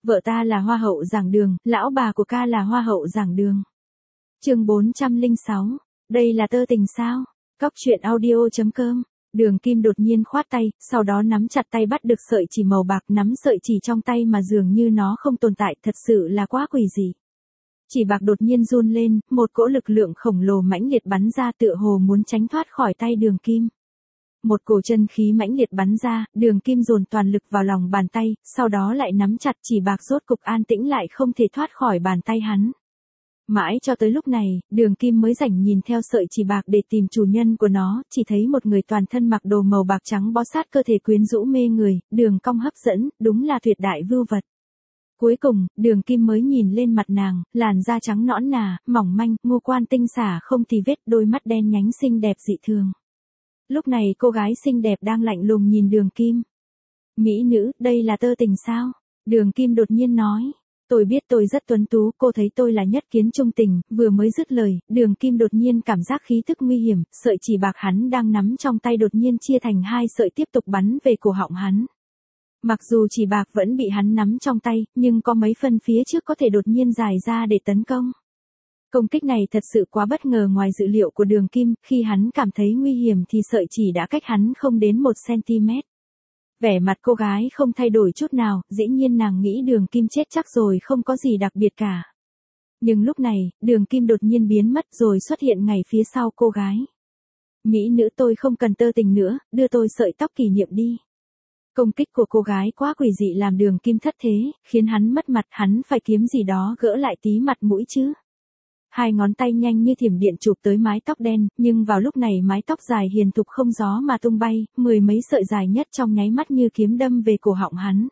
Vợ ta là hoa hậu giảng đường, lão bà của ca là hoa hậu giảng đường. Chương 406. Đây là tơ tình sao? Cóc truyện audio.com. Đường Kim đột nhiên khoát tay, sau đó nắm chặt tay bắt được sợi chỉ màu bạc, nắm sợi chỉ trong tay mà dường như nó không tồn tại, thật sự là quá quỷ dị. Chỉ bạc đột nhiên run lên, một cỗ lực lượng khổng lồ mãnh liệt bắn ra tựa hồ muốn tránh thoát khỏi tay Đường Kim. Một cổ chân khí mãnh liệt bắn ra, Đường Kim dồn toàn lực vào lòng bàn tay, sau đó lại nắm chặt chỉ bạc rốt cục an tĩnh lại không thể thoát khỏi bàn tay hắn. Mãi cho tới lúc này, Đường Kim mới rảnh nhìn theo sợi chỉ bạc để tìm chủ nhân của nó, chỉ thấy một người toàn thân mặc đồ màu bạc trắng bó sát cơ thể quyến rũ mê người, đường cong hấp dẫn, đúng là tuyệt đại vưu vật. Cuối cùng, Đường Kim mới nhìn lên mặt nàng, làn da trắng nõn nà, mỏng manh, ngũ quan tinh xảo không tì vết, đôi mắt đen nhánh xinh đẹp dị thường. Lúc này cô gái xinh đẹp đang lạnh lùng nhìn Đường Kim. Mỹ nữ, đây là tơ tình sao? Đường Kim đột nhiên nói. Tôi biết tôi rất tuấn tú, cô thấy tôi là nhất kiến trung tình. Vừa mới dứt lời, Đường Kim đột nhiên cảm giác khí tức nguy hiểm, sợi chỉ bạc hắn đang nắm trong tay đột nhiên chia thành hai sợi tiếp tục bắn về cổ họng hắn. Mặc dù chỉ bạc vẫn bị hắn nắm trong tay, nhưng có mấy phân phía trước có thể đột nhiên dài ra để tấn công. Công kích này thật sự quá bất ngờ ngoài dự liệu của Đường Kim, khi hắn cảm thấy nguy hiểm thì sợi chỉ đã cách hắn không đến 1 cm. Vẻ mặt cô gái không thay đổi chút nào, dĩ nhiên nàng nghĩ Đường Kim chết chắc rồi, không có gì đặc biệt cả. Nhưng lúc này, Đường Kim đột nhiên biến mất rồi xuất hiện ngay phía sau cô gái. Mỹ nữ, tôi không cần tơ tình nữa, đưa tôi sợi tóc kỷ niệm đi. Công kích của cô gái quá quỷ dị làm Đường Kim thất thế, khiến hắn mất mặt, hắn phải kiếm gì đó gỡ lại tí mặt mũi chứ. Hai ngón tay nhanh như thiểm điện chụp tới mái tóc đen, nhưng vào lúc này mái tóc dài hiền thục không gió mà tung bay, mười mấy sợi dài nhất trong nháy mắt như kiếm đâm về cổ họng hắn.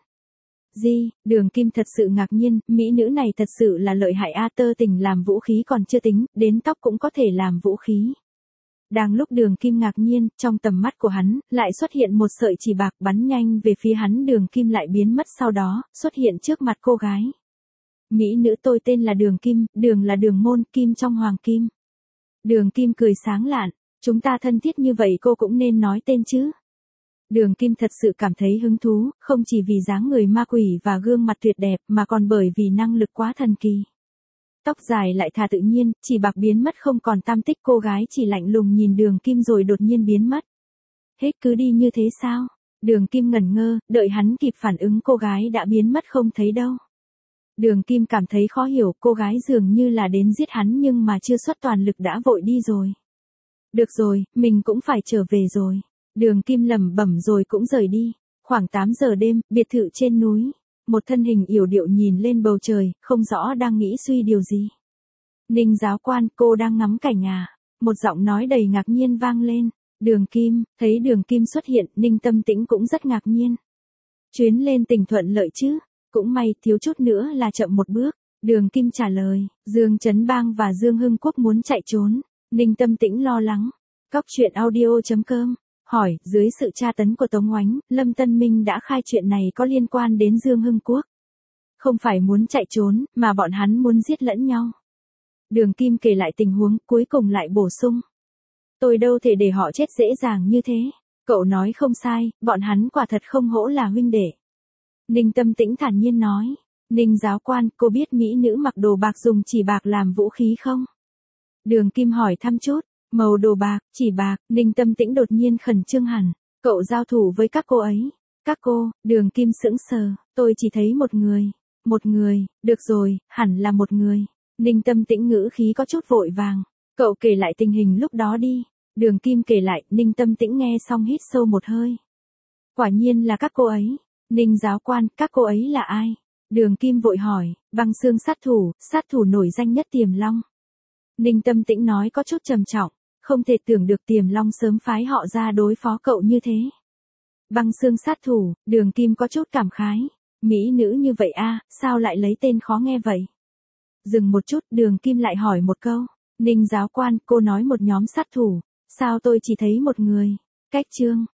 Đường Kim thật sự ngạc nhiên, mỹ nữ này thật sự là lợi hại a, tơ tình làm vũ khí còn chưa tính, đến tóc cũng có thể làm vũ khí. Đang lúc Đường Kim ngạc nhiên, trong tầm mắt của hắn, lại xuất hiện một sợi chỉ bạc bắn nhanh về phía hắn, Đường Kim lại biến mất sau đó, xuất hiện trước mặt cô gái. Mỹ nữ, tôi tên là Đường Kim, đường là đường môn, kim trong hoàng kim. Đường Kim cười sáng lạn, chúng ta thân thiết như vậy cô cũng nên nói tên chứ. Đường Kim thật sự cảm thấy hứng thú, không chỉ vì dáng người ma quỷ và gương mặt tuyệt đẹp mà còn bởi vì năng lực quá thần kỳ. Tóc dài lại thà tự nhiên, chỉ bạc biến mất không còn tăm tích, cô gái chỉ lạnh lùng nhìn Đường Kim rồi đột nhiên biến mất. Hết cứ đi như thế sao? Đường Kim ngẩn ngơ, đợi hắn kịp phản ứng cô gái đã biến mất không thấy đâu. Đường Kim cảm thấy khó hiểu, cô gái dường như là đến giết hắn nhưng mà chưa xuất toàn lực đã vội đi rồi. Được rồi, mình cũng phải trở về rồi. Đường Kim lẩm bẩm rồi cũng rời đi. Khoảng 8 giờ đêm, biệt thự trên núi. Một thân hình yểu điệu nhìn lên bầu trời, không rõ đang nghĩ suy điều gì. Ninh giáo quan, cô đang ngắm cảnh à? Một giọng nói đầy ngạc nhiên vang lên. Đường Kim, thấy Đường Kim xuất hiện, Ninh Tâm Tĩnh cũng rất ngạc nhiên. Chuyến lên tỉnh thuận lợi chứ? Cũng may, thiếu chút nữa là chậm một bước. Đường Kim trả lời, Dương Trấn Bang và Dương Hưng Quốc muốn chạy trốn. Ninh Tâm Tĩnh lo lắng. Cóc truyện audio.com. Hỏi, dưới sự tra tấn của Tống Oánh, Lâm Tân Minh đã khai chuyện này có liên quan đến Dương Hưng Quốc. Không phải muốn chạy trốn, mà bọn hắn muốn giết lẫn nhau. Đường Kim kể lại tình huống, cuối cùng lại bổ sung. Tôi đâu thể để họ chết dễ dàng như thế. Cậu nói không sai, bọn hắn quả thật không hổ là huynh đệ. Ninh Tâm Tĩnh thản nhiên nói. Ninh giáo quan, cô biết mỹ nữ mặc đồ bạc dùng chỉ bạc làm vũ khí không? Đường Kim hỏi thăm chút. Màu đồ bạc, chỉ bạc, Ninh Tâm Tĩnh đột nhiên khẩn trương hẳn. Cậu giao thủ với các cô ấy. Các cô, Đường Kim sững sờ, tôi chỉ thấy một người. Một người, được rồi, hẳn là một người. Ninh Tâm Tĩnh ngữ khí có chút vội vàng. Cậu kể lại tình hình lúc đó đi. Đường Kim kể lại, Ninh Tâm Tĩnh nghe xong hít sâu một hơi. Quả nhiên là các cô ấy. Ninh giáo quan, các cô ấy là ai? Đường Kim vội hỏi, Băng Xương sát thủ nổi danh nhất Tiềm Long. Ninh Tâm Tĩnh nói có chút trầm trọng, không thể tưởng được Tiềm Long sớm phái họ ra đối phó cậu như thế. Băng Xương sát thủ, Đường Kim có chút cảm khái, mỹ nữ như vậy a, sao lại lấy tên khó nghe vậy? Dừng một chút, Đường Kim lại hỏi một câu, Ninh giáo quan, cô nói một nhóm sát thủ, sao tôi chỉ thấy một người? Cách chương